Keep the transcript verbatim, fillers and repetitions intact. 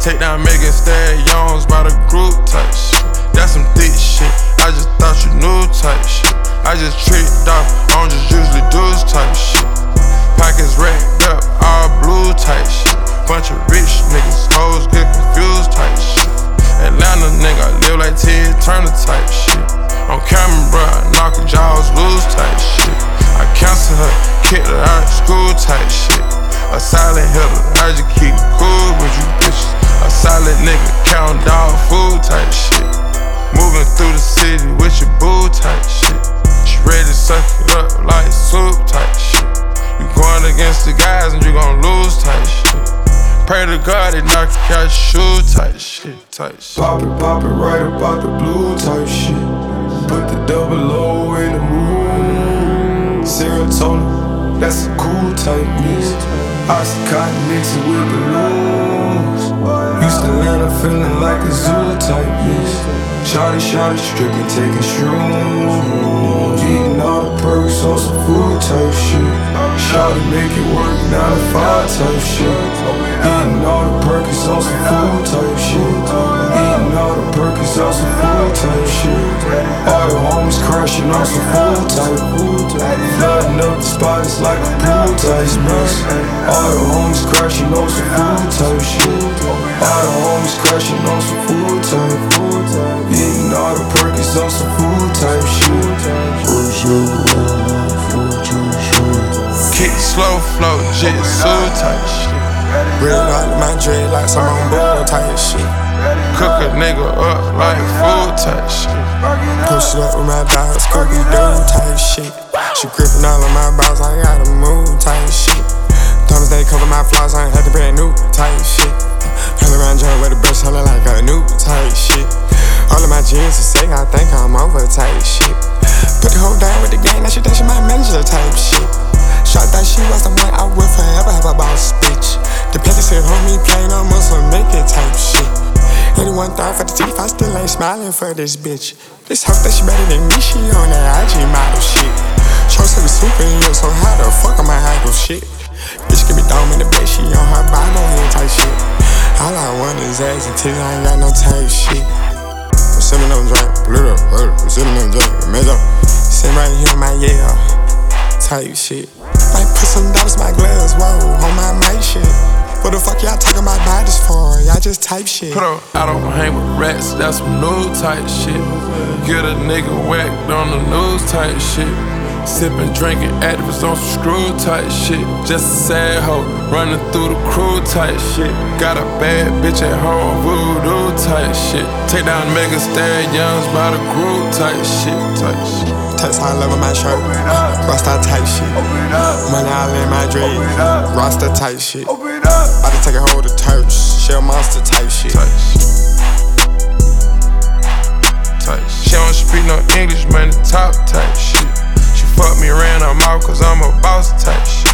Take down Megan Stallions by the group type shit. That's some thick shit. I just thought you knew type shit. I just tricked off, I don't just usually do this type shit. Pockets racked up, all blue type shit. Bunch of rich niggas, hoes get confused type shit. Atlanta nigga, I live like Ted Turner type shit. On camera, bro, I knock her jaws loose type shit. I cancel her, kick her out of school type shit. A silent hitter, I just keep it cool with you bitches. A solid nigga, counting dog food type shit. Moving through the city with your boo type shit. She ready to suck it up like soup type shit. You going against the guys and you gon' lose type shit. Pray to God they knock you out your shoe type shit, type shit. Pop it, pop it right about the blue type shit. Put the double O in the room. Serotonin, that's a cool type mix. Oxycontin mixing with balloons. Used to Atlanta feeling like a zoo type mix. Shawty, shawty, stripping, taking shrooms. Eating all the perks on some food type shit. Shawty make it work, nine to five type shit. Eating all the perks on some food type shit. Eating all the perks on some food type shit. All the homies crashing on some food type. Flooding up the spot, it's like a pool type mix. All the homies crashing on some food type shit. All the homies crashing on some food type. Eating all the perks on some food type shit. Kick slow flow, jitsu type shit. Red out my dread like some on board type shit. Cook a nigga up like food type shit. Push it up with my dogs, cookie dough type shit. She gripping all of my balls, I gotta move type shit. Thomas they cover my flaws, I ain't had to brand new type shit. Hell around joint with the brush, hollin' like a new type shit. All of my jeans are sick, I think I'm over type shit. Put the whole down with the gang, now she think she my manager type shit. Shot that she was the one I would forever have a boss bitch. The petty said, homie, plain on muscle, make it type shit. eighty-one thought for the teeth, I still ain't smiling for this bitch. This hoe that she better than me, she on that I G model shit. Show said we superhero, so how the fuck am I idle shit? Bitch give me dome in the bed, she on her Bible head type shit. All I want is ass until I ain't got no type shit. I'm sipping on drink, blue up, I'm sipping on drink, mess up. Sitting right here in my yeah, type shit. Might put some dollars in my gloves, whoa, on my mic shit. What the fuck y'all talking about bodies for? Y'all just type shit. Put up, I don't hang with rats, that's some new type shit. Get a nigga whacked on the news type shit. Sippin', drinking, activists on some screw type shit. Just a sad hoe, running through the crew type shit. Got a bad bitch at home, voodoo type shit. Take down Megan Stallions by the group type shit, type shit. Text all over my shirt, Rasta type shit. Money all in my dread, Rasta type shit. About to take a hold of Turks, Shell Monster type shit. Type shit. Type shit. She don't speak no English, man, the top type shit. She fuck me around her mouth cause I'm a boss type shit.